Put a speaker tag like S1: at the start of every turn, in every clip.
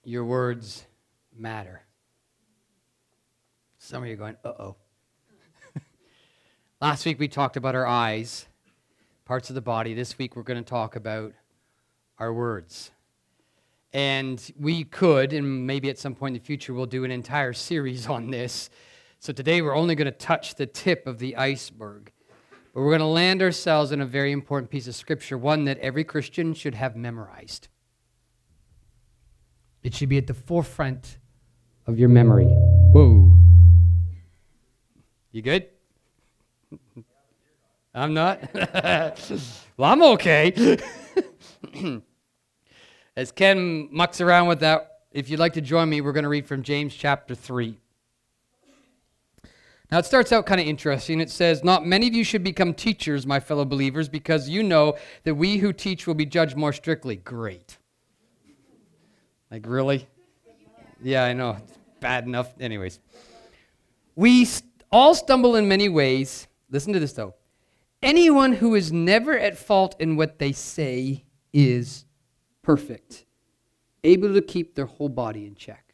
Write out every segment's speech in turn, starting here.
S1: Your words matter. Some of you are going, uh-oh. Last week we talked about our eyes, parts of the body. This week we're going to talk about our words. And we could, and maybe at some point in the future, we'll do an entire series on this. So today we're only going to touch the tip of the iceberg. But we're going to land ourselves in a very important piece of Scripture, one that every Christian should have memorized. It should be at the forefront of your memory. Whoa. You good? I'm not? Well, I'm okay. As Ken mucks around with that, if you'd like to join me, we're going to read from James chapter 3. Now, it starts out kind of interesting. It says, "Not many of you should become teachers, my fellow believers, because you know that we who teach will be judged more strictly." Great. Like, really? Yeah, I know. It's bad enough. Anyways. We all stumble in many ways. Listen to this, though. Anyone who is never at fault in what they say is perfect, able to keep their whole body in check.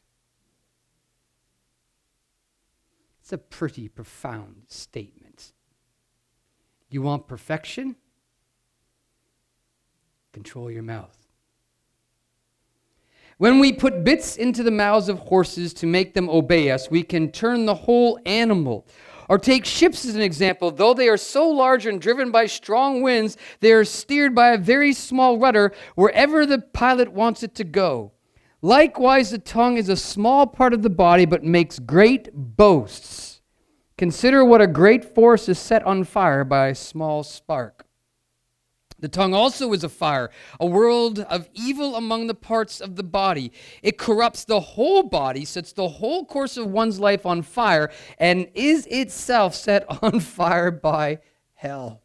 S1: It's a pretty profound statement. You want perfection? Control your mouth. When we put bits into the mouths of horses to make them obey us, we can turn the whole animal. Or take ships as an example. Though they are so large and driven by strong winds, they are steered by a very small rudder wherever the pilot wants it to go. Likewise, the tongue is a small part of the body, but makes great boasts. Consider what a great force is set on fire by a small spark. The tongue also is a fire, a world of evil among the parts of the body. It corrupts the whole body, sets the whole course of one's life on fire, and is itself set on fire by hell.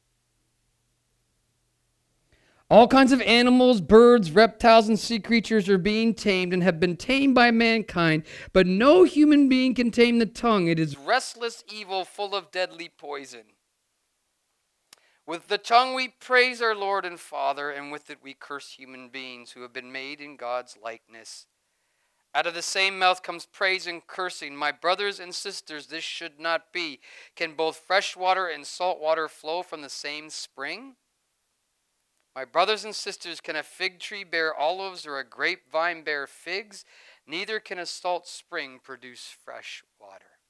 S1: All kinds of animals, birds, reptiles, and sea creatures are being tamed and have been tamed by mankind, but no human being can tame the tongue. It is restless evil, full of deadly poison. With the tongue we praise our Lord and Father, and with it we curse human beings who have been made in God's likeness. Out of the same mouth comes praise and cursing. My brothers and sisters, this should not be. Can both fresh water and salt water flow from the same spring? My brothers and sisters, can a fig tree bear olives or a grapevine bear figs? Neither can a salt spring produce fresh water.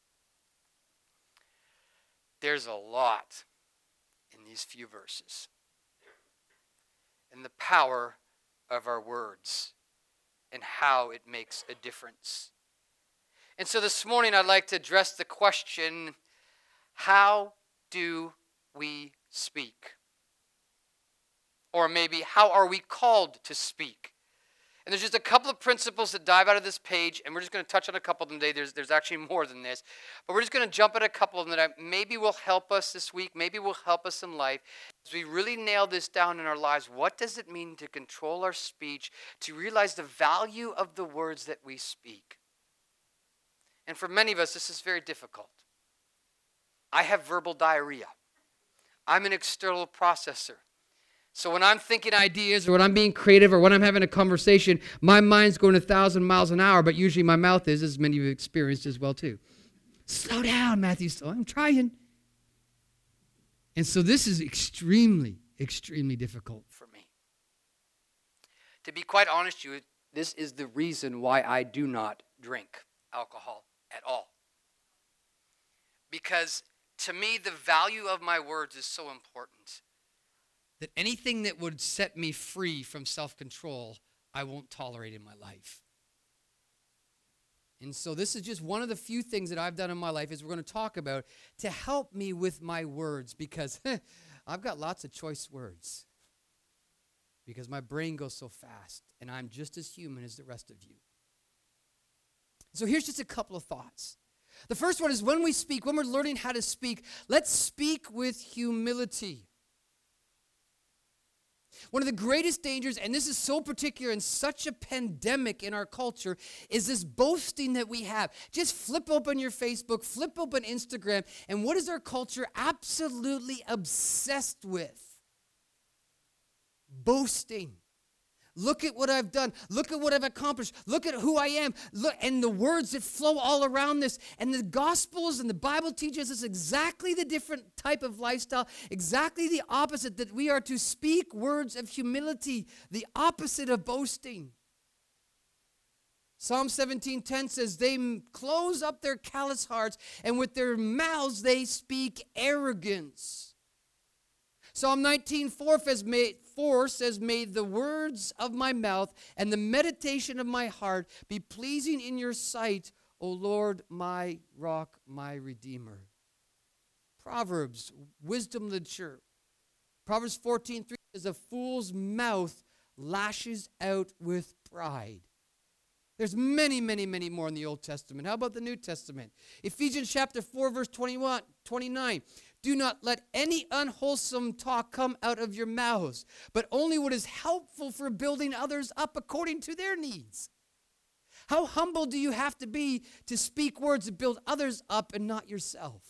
S1: There's a lot in these few verses, and the power of our words and how it makes a difference. And so this morning I'd like to address the question, how do we speak? Or maybe, how are we called to speak? And there's just a couple of principles that dive out of this page, and we're just going to touch on a couple of them today. There's actually more than this. But we're just going to jump at a couple of them that maybe will help us this week, maybe will help us in life. As we really nail this down in our lives, what does it mean to control our speech, to realize the value of the words that we speak? And for many of us, this is very difficult. I have verbal diarrhea. I'm an external processor. So when I'm thinking ideas or when I'm being creative or when I'm having a conversation, my mind's going 1,000 miles an hour, but usually my mouth is, as many of you have experienced as well too. Slow down, Matthew. I'm trying. And so this is extremely, extremely difficult for me. To be quite honest with you, this is the reason why I do not drink alcohol at all. Because to me, the value of my words is so important that anything that would set me free from self-control, I won't tolerate in my life. And so this is just one of the few things that I've done in my life, is we're going to talk about, to help me with my words, because I've got lots of choice words. Because my brain goes so fast, and I'm just as human as the rest of you. So here's just a couple of thoughts. The first one is, when we speak, when we're learning how to speak, let's speak with humility. One of the greatest dangers, and this is so particular in such a pandemic in our culture, is this boasting that we have. Just flip open your Facebook, flip open Instagram, and what is our culture absolutely obsessed with? Boasting.
S2: Look at what I've done. Look at what I've accomplished. Look at who I am. Look, and the words that flow all around this. And the Gospels and the Bible teaches us exactly the different type of lifestyle, exactly the opposite, that we are to speak words of humility, the opposite of boasting. Psalm 17:10 says, they close up their callous hearts, and with their mouths they speak arrogance. Psalm 19:4 says, may the words of my mouth and the meditation of my heart be pleasing in your sight, O Lord, my rock, my redeemer. Proverbs, wisdom literature. Proverbs 14:3 says, a fool's mouth lashes out with pride. There's many, many, many more in the Old Testament. How about the New Testament? Ephesians chapter 4, verse 29. Do not let any unwholesome talk come out of your mouths, but only what is helpful for building others up according to their needs. How humble do you have to be to speak words that build others up and not yourself?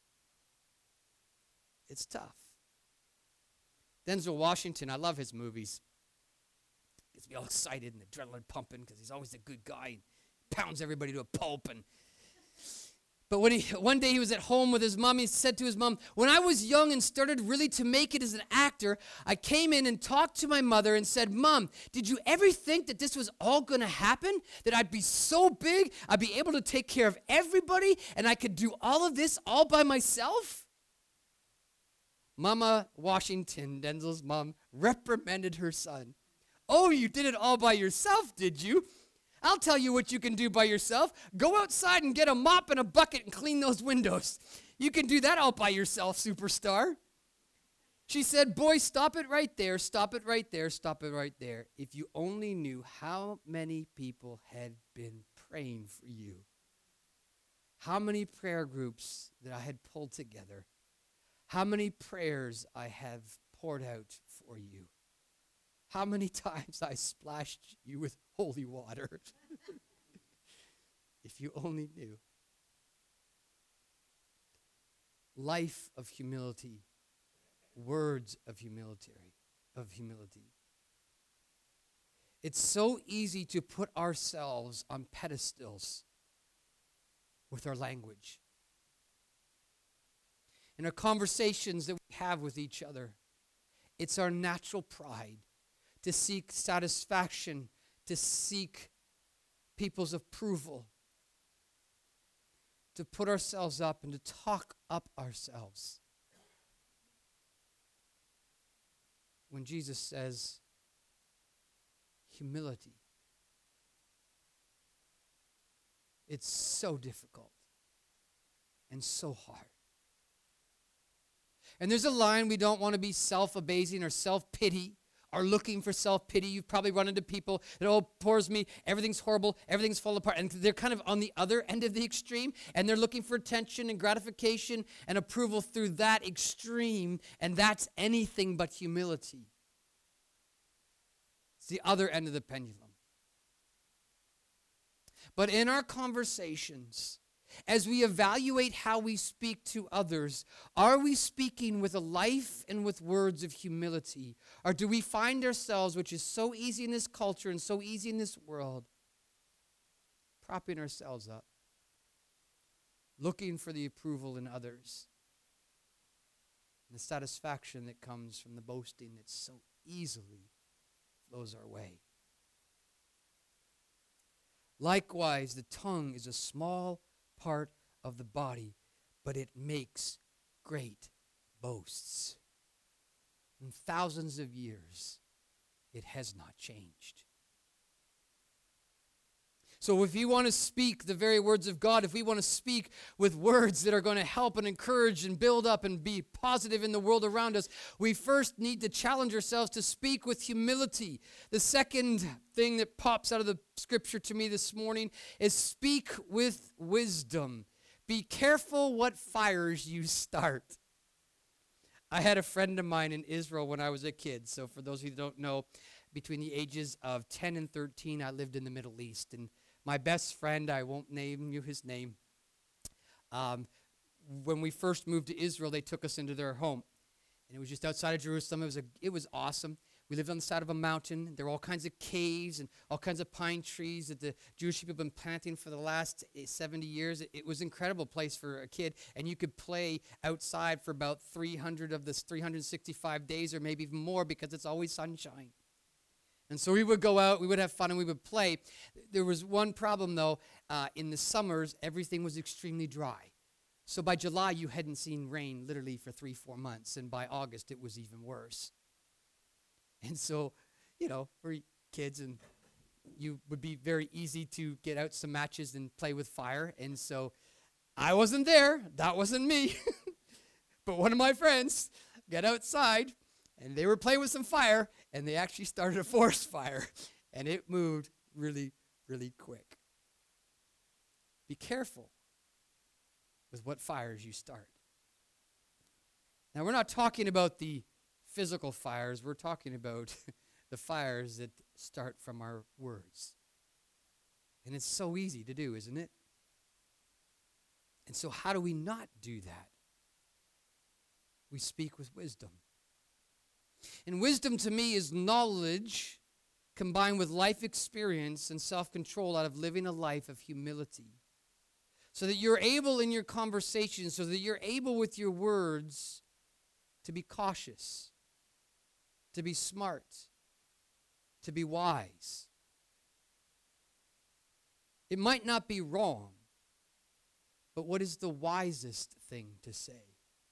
S2: It's tough. Denzel Washington, I love his movies. Gets me all excited and adrenaline pumping because he's always a good guy and pounds everybody to a pulp. But one day he was at home with his mom, he said to his mom, when I was young and started really to make it as an actor, I came in and talked to my mother and said, Mom, did you ever think that this was all going to happen? That I'd be so big, I'd be able to take care of everybody, and I could do all of this all by myself? Mama Washington, Denzel's mom, reprimanded her son. Oh, you did it all by yourself, did you? I'll tell you what you can do by yourself. Go outside and get a mop and a bucket and clean those windows. You can do that all by yourself, superstar. She said, boy, stop it right there, stop it right there, stop it right there. If you only knew how many people had been praying for you. How many prayer groups that I had pulled together. How many prayers I have poured out for you. How many times I splashed you with holy water. If you only knew. Life of humility. Words of humility. It's so easy to put ourselves on pedestals with our language. In our conversations that we have with each other, it's our natural pride to seek satisfaction, to seek people's approval, to put ourselves up and to talk up ourselves. When Jesus says, humility, it's so difficult and so hard. And there's a line, we don't want to be self-abasing or self-pity. Are looking for self-pity. You've probably run into people that, oh, poor's me, everything's horrible, everything's falling apart. And they're kind of on the other end of the extreme, and they're looking for attention and gratification and approval through that extreme, and that's anything but humility. It's the other end of the pendulum. But in our conversations, as we evaluate how we speak to others, are we speaking with a life and with words of humility? Or do we find ourselves, which is so easy in this culture and so easy in this world, propping ourselves up, looking for the approval in others, and the satisfaction that comes from the boasting that so easily flows our way? Likewise, the tongue is a small part of the body, but it makes great boasts. In thousands of years, it has not changed. So if you want to speak the very words of God, if we want to speak with words that are going to help and encourage and build up and be positive in the world around us, we first need to challenge ourselves to speak with humility. The second thing that pops out of the scripture to me this morning is speak with wisdom. Be careful what fires you start. I had a friend of mine in Israel when I was a kid. So for those of you who don't know, between the ages of 10 and 13, I lived in the Middle East. And my best friend, I won't name you his name, when we first moved to Israel, they took us into their home. And it was just outside of Jerusalem. It was awesome. We lived on the side of a mountain. There were all kinds of caves and all kinds of pine trees that the Jewish people have been planting for the last 70 years. It was an incredible place for a kid, and you could play outside for about 300 of this 365 days or maybe even more because it's always sunshine. And so we would go out, we would have fun, and we would play. There was one problem, though. In the summers, everything was extremely dry. So by July, you hadn't seen rain literally for 3-4 months, and by August, it was even worse. And so, for kids, and you would be very easy to get out some matches and play with fire. And so I wasn't there. That wasn't me. But one of my friends got outside, and they were playing with some fire, and they actually started a forest fire. And it moved really, really quick. Be careful with what fires you start. Now, we're not talking about the physical fires. We're talking about the fires that start from our words. And it's so easy to do, isn't it? And so how do we not do that? We speak with wisdom. And wisdom to me is knowledge combined with life experience and self-control out of living a life of humility. So that you're able in your conversation, so that you're able with your words to be cautious, to be smart, to be wise. It might not be wrong, but what is the wisest thing to say?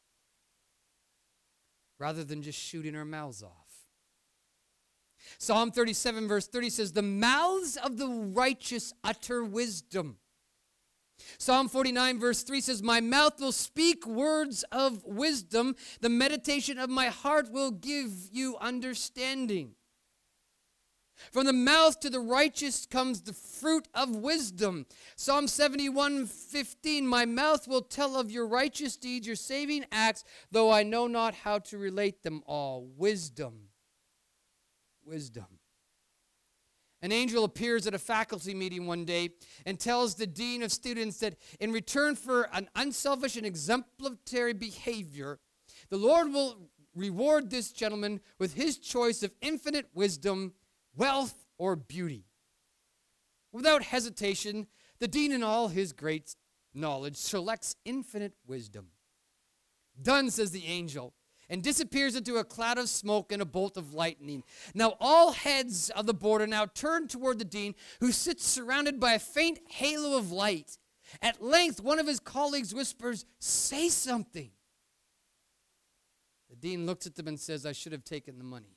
S2: Rather than just shooting our mouths off. Psalm 37 verse 30 says, "The mouths of the righteous utter wisdom." Psalm 49 verse 3 says, "My mouth will speak words of wisdom. The meditation of my heart will give you understanding." From the mouth to the righteous comes the fruit of wisdom. Psalm 71:15, "My mouth will tell of your righteous deeds, your saving acts, though I know not how to relate them all." Wisdom. Wisdom. An angel appears at a faculty meeting one day and tells the dean of students that in return for an unselfish and exemplary behavior, the Lord will reward this gentleman with his choice of infinite wisdom, wealth, or beauty. Without hesitation, the dean in all his great knowledge selects infinite wisdom. "Done," says the angel, and disappears into a cloud of smoke and a bolt of lightning. Now all heads of the board are now turned toward the dean, who sits surrounded by a faint halo of light. At length, one of his colleagues whispers, "Say something." The dean looks at them and says, "I should have taken the money."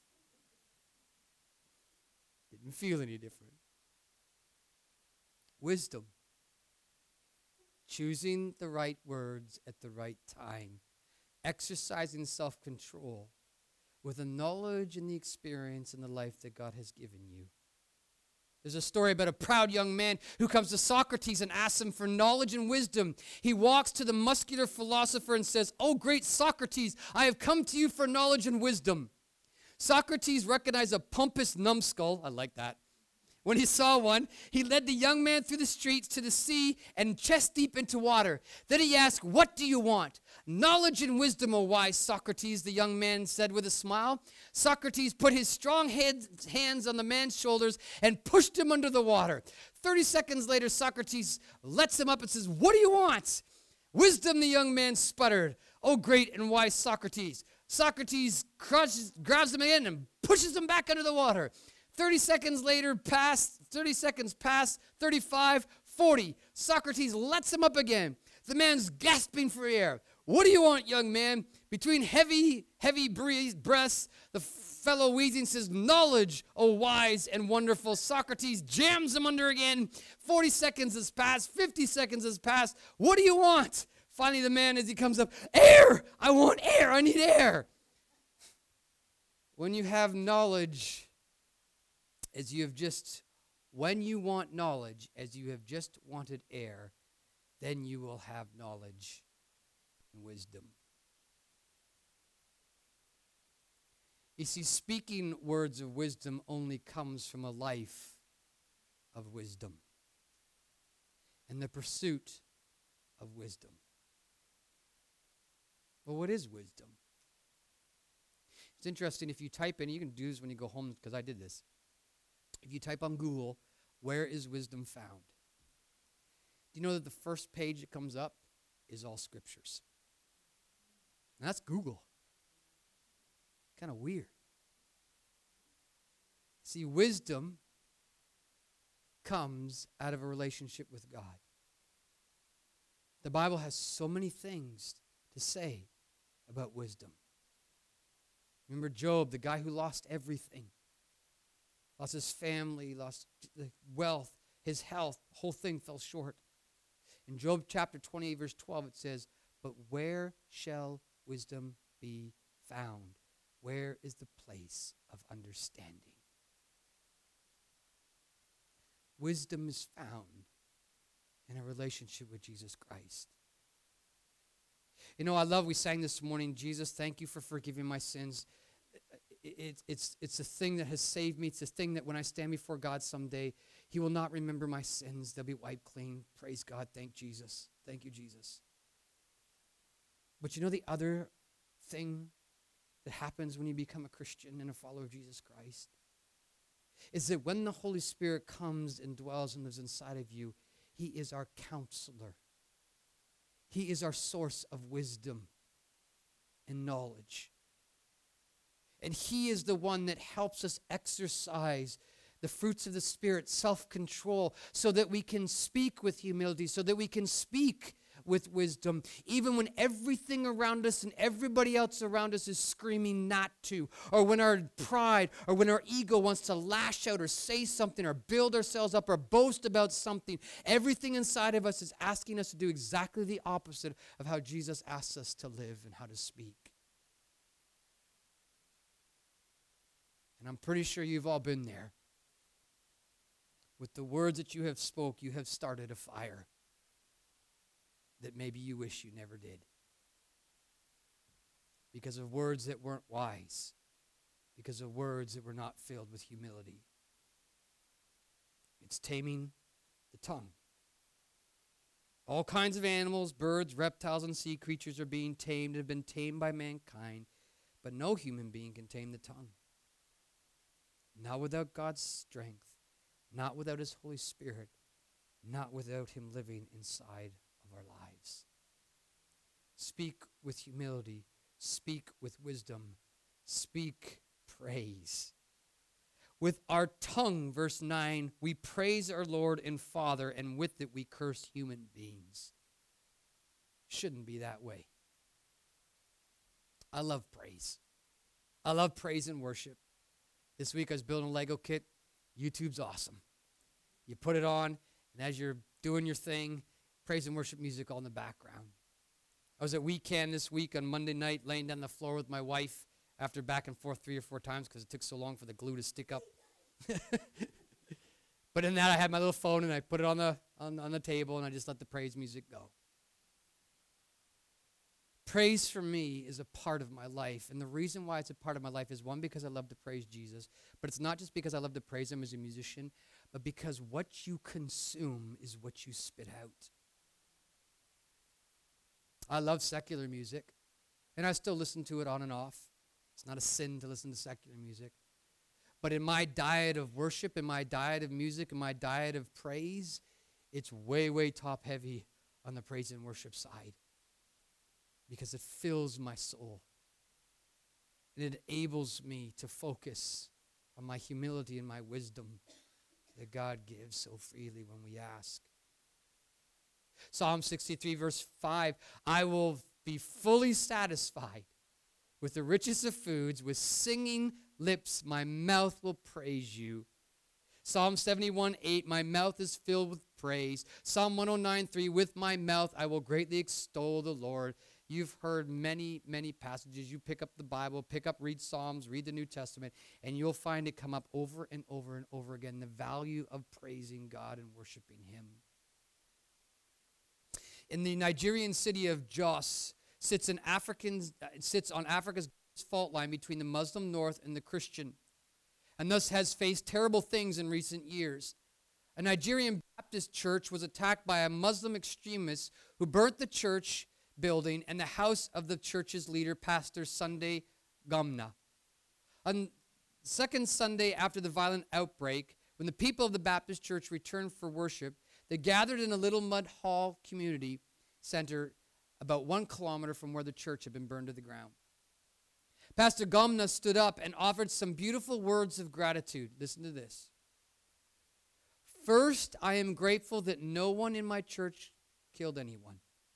S2: Didn't feel any different. Wisdom. Choosing the right words at the right time. Exercising self-control with the knowledge and the experience and the life that God has given you. There's a story about a proud young man who comes to Socrates and asks him for knowledge and wisdom. He walks to the muscular philosopher and says, "Oh, great Socrates, I have come to you for knowledge and wisdom." Socrates recognized a pompous numbskull. I like that. When he saw one, he led the young man through the streets to the sea and chest deep into water. Then he asked, "What do you want?" "Knowledge and wisdom, O wise Socrates," the young man said with a smile. Socrates put his strong hands on the man's shoulders and pushed him under the water. 30 seconds later, Socrates lets him up and says, "What do you want?" "Wisdom," the young man sputtered. "Oh, great and wise Socrates." Socrates grabs him again and pushes him back under the water. 30 seconds pass, 35, 40. Socrates lets him up again. The man's gasping for air. "What do you want, young man?" Between heavy breaths, the fellow wheezing says, "Knowledge, O wise and wonderful." Socrates jams him under again. 40 seconds has passed, 50 seconds has passed. "What do you want?" Finally, the man, as he comes up, "Air! I want air! I need air!" When you have knowledge, when you want knowledge as you have just wanted air, then you will have knowledge and wisdom. You see, speaking words of wisdom only comes from a life of wisdom and the pursuit of wisdom. Well, what is wisdom? It's interesting, if you type in, you can do this when you go home because I did this. If you type on Google, where is wisdom found? Do you know that the first page that comes up is all scriptures? And that's Google. Kind of weird. See, wisdom comes out of a relationship with God. The Bible has so many things to say about wisdom. Remember Job, the guy who lost everything. Lost his family, lost the wealth, his health, the whole thing fell short. In Job chapter 28, verse 12, it says, "But where shall wisdom be found? Where is the place of understanding?" Wisdom is found in a relationship with Jesus Christ. You know, I love, we sang this morning, Jesus, thank you for forgiving my sins. It's a thing that has saved me. It's a thing that when I stand before God someday, he will not remember my sins. They'll be wiped clean. Praise God. Thank Jesus. Thank you, Jesus. But you know the other thing that happens when you become a Christian and a follower of Jesus Christ is that when the Holy Spirit comes and dwells and lives inside of you, he is our counselor. He is our source of wisdom and knowledge. And he is the one that helps us exercise the fruits of the Spirit, self-control, so that we can speak with humility, so that we can speak with wisdom, even when everything around us and everybody else around us is screaming not to, or when our pride or when our ego wants to lash out or say something or build ourselves up or boast about something. Everything inside of us is asking us to do exactly the opposite of how Jesus asks us to live and how to speak. And I'm pretty sure you've all been there. With the words that you have spoke, you have started a fire that maybe you wish you never did. Because of words that weren't wise. Because of words that were not filled with humility. It's taming the tongue. All kinds of animals, birds, reptiles, and sea creatures are being tamed and have been tamed by mankind, but no human being can tame the tongue. Not without God's strength, not without his Holy Spirit, not without him living inside of our lives. Speak with humility, speak with wisdom, speak praise. With our tongue, verse 9, we praise our Lord and Father, and with it we curse human beings. Shouldn't be that way. I love praise. I love praise and worship. This week I was building a Lego kit. YouTube's awesome. You put it on, and as you're doing your thing, praise and worship music all in the background. I was at weekend this week on Monday night laying down the floor with my wife after back and forth 3 or 4 times because it took so long for the glue to stick up. But in that I had my little phone and I put it on the table and I just let the praise music go. Praise for me is a part of my life. And the reason why it's a part of my life is, one, because I love to praise Jesus. But it's not just because I love to praise him as a musician, but because what you consume is what you spit out. I love secular music, and I still listen to it on and off. It's not a sin to listen to secular music. But in my diet of worship, in my diet of music, in my diet of praise, it's way, way top heavy on the praise and worship side. Because it fills my soul. And it enables me to focus on my humility and my wisdom that God gives so freely when we ask. Psalm 63 verse 5, I will be fully satisfied with the richest of foods, with singing lips my mouth will praise you. Psalm 71:8, my mouth is filled with praise. Psalm 109:3, with my mouth I will greatly extol the Lord. You've heard many, many passages. You pick up the Bible, read Psalms, read the New Testament, and you'll find it come up over and over and over again, the value of praising God and worshiping him. In the Nigerian city of Jos, sits on Africa's fault line between the Muslim north and the Christian, and thus has faced terrible things in recent years. A Nigerian Baptist church was attacked by a Muslim extremist who burnt the church building and the house of the church's leader, Pastor Sunday Gumna. On second Sunday after the violent outbreak, when the people of the Baptist church returned for worship, they gathered in a little mud hall community center about 1 kilometer from where the church had been burned to the ground. Pastor Gomna stood up and offered some beautiful words of gratitude. Listen to this. First, I am grateful that no one in my church killed anyone.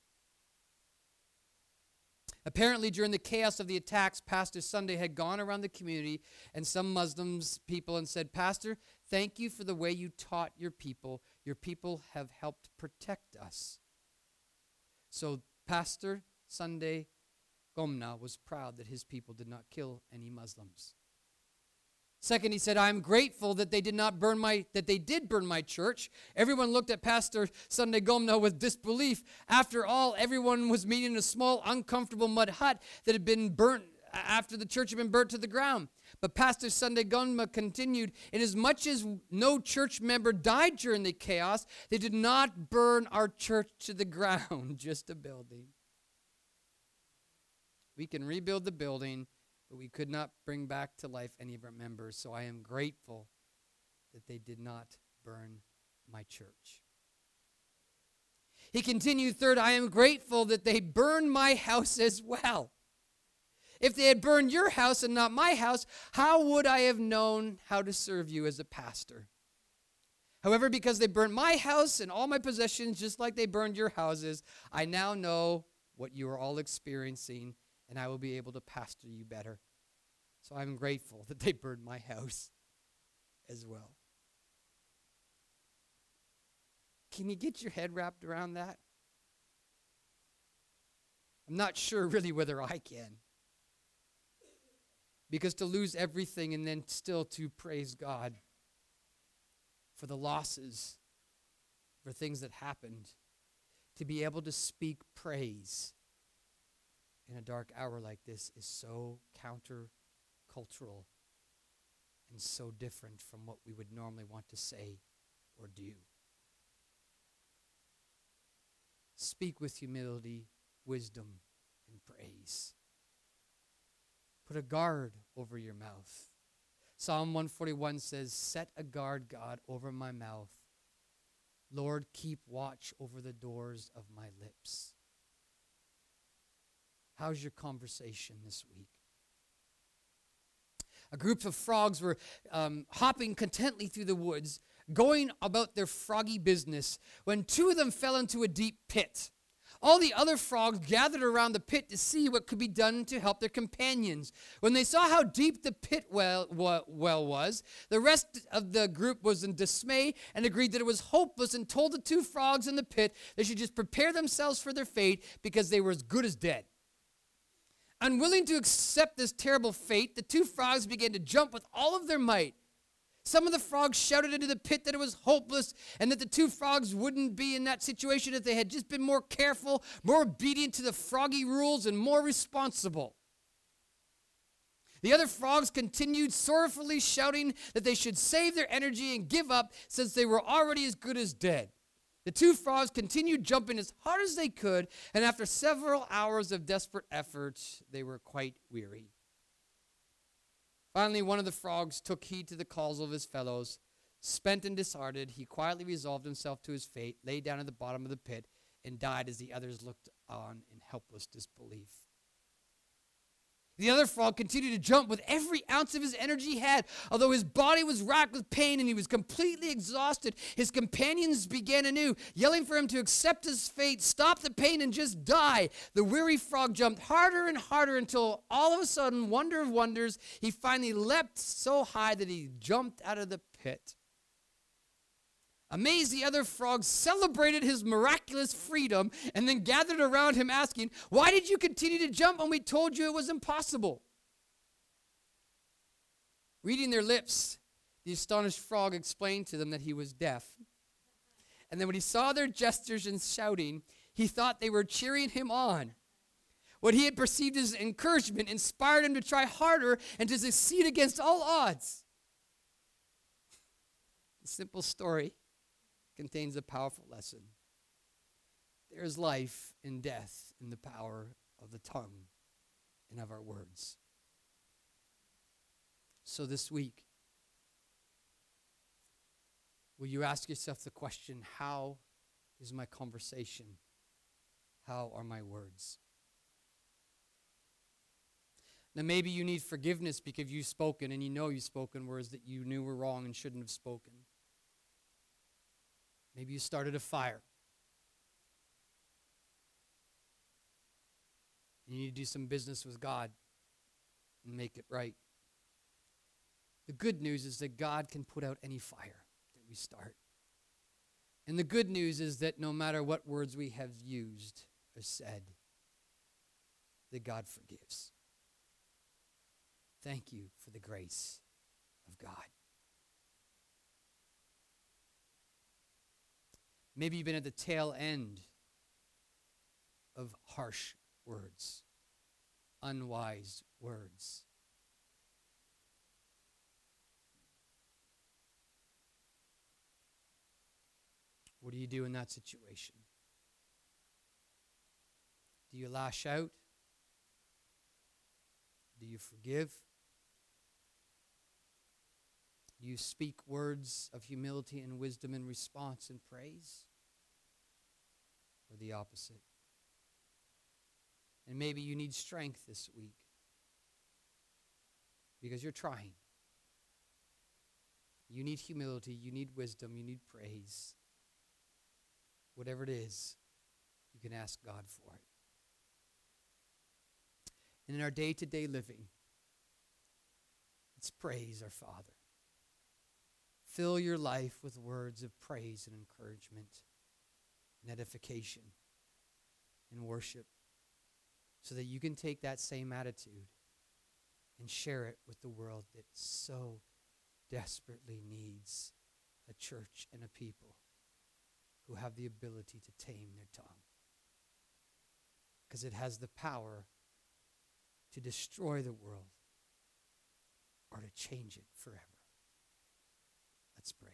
S2: Apparently, during the chaos of the attacks, Pastor Sunday had gone around the community and some Muslims people and said, Pastor, thank you for the way you taught your people. Your people have helped protect us. So Pastor Sunday Gomna was proud that his people did not kill any Muslims. Second, he said, I'm grateful that they did burn my church. Everyone looked at Pastor Sunday Gomna with disbelief. After all, everyone was meeting in a small, uncomfortable mud hut that had been burnt after the church had been burnt to the ground. But Pastor Sunday Gomna continued, inasmuch as no church member died during the chaos, they did not burn our church to the ground, just a building. We can rebuild the building, but we could not bring back to life any of our members. So I am grateful that they did not burn my church. He continued, third, I am grateful that they burned my house as well. If they had burned your house and not my house, how would I have known how to serve you as a pastor? However, because they burned my house and all my possessions just like they burned your houses, I now know what you are all experiencing, and I will be able to pastor you better. So I'm grateful that they burned my house as well. Can you get your head wrapped around that? I'm not sure really whether I can. Because to lose everything and then still to praise God for the losses, for things that happened, to be able to speak praise in a dark hour like this is so countercultural and so different from what we would normally want to say or do. Speak with humility, wisdom, and praise. Put a guard over your mouth. Psalm 141 says, set a guard, God, over my mouth. Lord, keep watch over the doors of my lips. How's your conversation this week? A group of frogs were hopping contently through the woods, going about their froggy business, when two of them fell into a deep pit. All the other frogs gathered around the pit to see what could be done to help their companions. When they saw how deep the pit well was, the rest of the group was in dismay and agreed that it was hopeless and told the two frogs in the pit they should just prepare themselves for their fate because they were as good as dead. Unwilling to accept this terrible fate, the two frogs began to jump with all of their might. Some of the frogs shouted into the pit that it was hopeless and that the two frogs wouldn't be in that situation if they had just been more careful, more obedient to the froggy rules, and more responsible. The other frogs continued sorrowfully shouting that they should save their energy and give up since they were already as good as dead. The two frogs continued jumping as hard as they could, and after several hours of desperate effort, they were quite weary. Finally, one of the frogs took heed to the calls of his fellows. Spent and disheartened, he quietly resolved himself to his fate, lay down at the bottom of the pit, and died as the others looked on in helpless disbelief. The other frog continued to jump with every ounce of his energy he had. Although his body was racked with pain and he was completely exhausted, his companions began anew, yelling for him to accept his fate, stop the pain, and just die. The weary frog jumped harder and harder until all of a sudden, wonder of wonders, he finally leapt so high that he jumped out of the pit. Amazed, the other frogs celebrated his miraculous freedom and then gathered around him asking, why did you continue to jump when we told you it was impossible? Reading their lips, the astonished frog explained to them that he was deaf. And then when he saw their gestures and shouting, he thought they were cheering him on. What he had perceived as encouragement inspired him to try harder and to succeed against all odds. The simple story contains a powerful lesson. There is life and death in the power of the tongue and of our words. So this week, will you ask yourself the question, how is my conversation? How are my words? Now maybe you need forgiveness because you've spoken and you know you've spoken words that you knew were wrong and shouldn't have spoken. Maybe you started a fire. You need to do some business with God and make it right. The good news is that God can put out any fire that we start. And the good news is that no matter what words we have used or said, that God forgives. Thank you for the grace of God. Maybe you've been at the tail end of harsh words, unwise words. What do you do in that situation? Do you lash out? Do you forgive? Do you speak words of humility and wisdom in response and praise? Or the opposite? And maybe you need strength this week because you're trying. You need humility, you need wisdom, you need praise. Whatever it is, you can ask God for it. And in our day-to-day living, let's praise our Father. Fill your life with words of praise and encouragement and edification and worship so that you can take that same attitude and share it with the world that so desperately needs a church and a people who have the ability to tame their tongue. Because it has the power to destroy the world or to change it forever. Let's pray.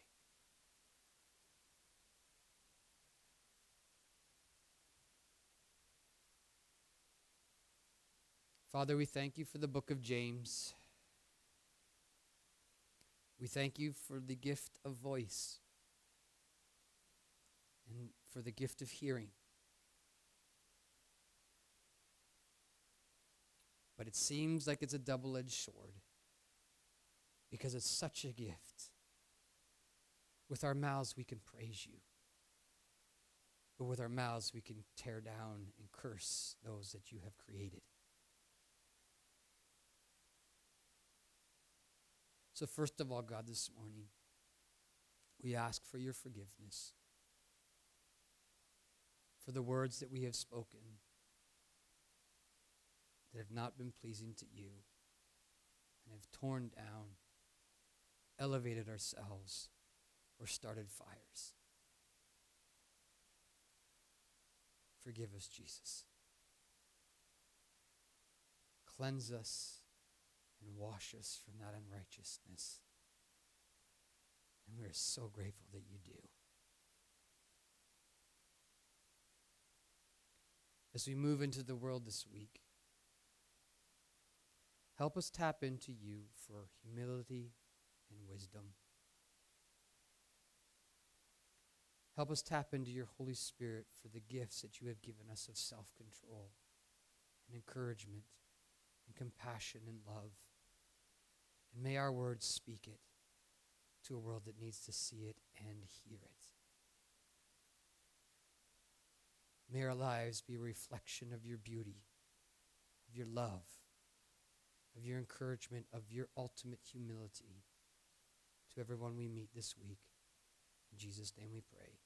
S2: Father, we thank you for the book of James. We thank you for the gift of voice and for the gift of hearing. But it seems like it's a double-edged sword because it's such a gift. With our mouths, we can praise you. But with our mouths, we can tear down and curse those that you have created. So first of all, God, this morning, we ask for your forgiveness for the words that we have spoken that have not been pleasing to you and have torn down, elevated ourselves, or started fires. Forgive us, Jesus. Cleanse us and wash us from that unrighteousness. And we are so grateful that you do. As we move into the world this week, help us tap into you for humility and wisdom. Help us tap into your Holy Spirit for the gifts that you have given us of self-control and encouragement and compassion and love. And may our words speak it to a world that needs to see it and hear it. May our lives be a reflection of your beauty, of your love, of your encouragement, of your ultimate humility to everyone we meet this week. In Jesus' name we pray.